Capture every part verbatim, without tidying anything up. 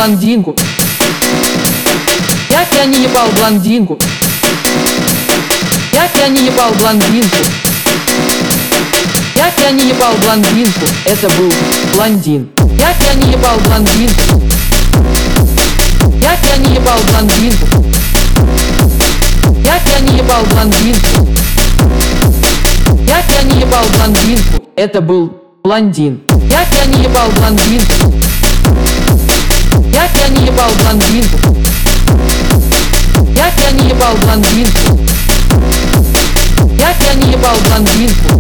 блондинку. Як я не ебал блондинку. Як я не ебал блондинку. Як я не ебал блондинку. Это был блондин. Як я не ебал блондинку. Як я не ебал блондинку. Як я не ебал блондинку. Як я не ебал блондинку. Это был блондин. Як я не ебал блондинку. Як я не ебал блондинку. Як я не ебал блондинку. Як я не ебал блондинку.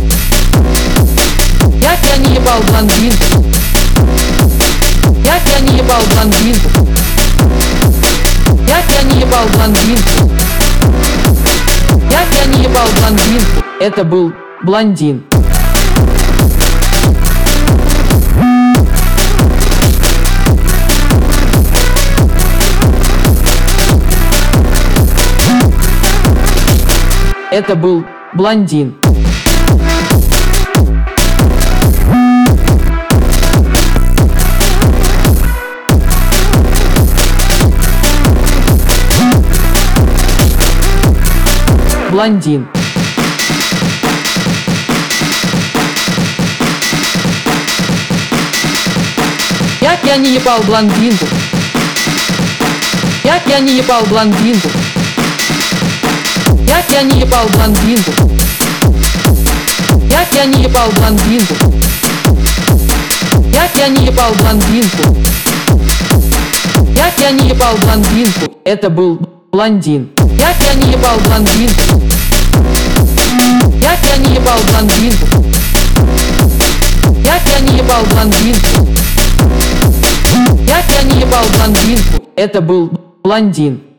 Як я не ебал блондинку. Як я не ебал блондинку. Як я не ебал блондинку. Як я не ебал блондинку. Это был блондин. Это был блондин. Блондин. Як я не ебал блондинку. Як я не ебал блондинку. Як я не ебал блондинку. Як я не ебал блондинку. Як я не ебал блондинку. Як я не ебал блондинку. Это был блондин. Як я не ебал блондинку. Як я не ебал блондинку. Як я не ебал блондинку. Як я не ебал блондинку. Это был блондин.